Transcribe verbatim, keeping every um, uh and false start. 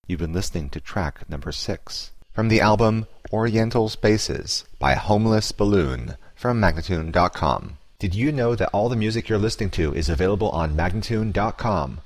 You've been listening to track number six from the album Oriental Spaces by Homeless Balloon from Magnatune dot com. Did you know that all the music you're listening to is available on Magnatune dot com?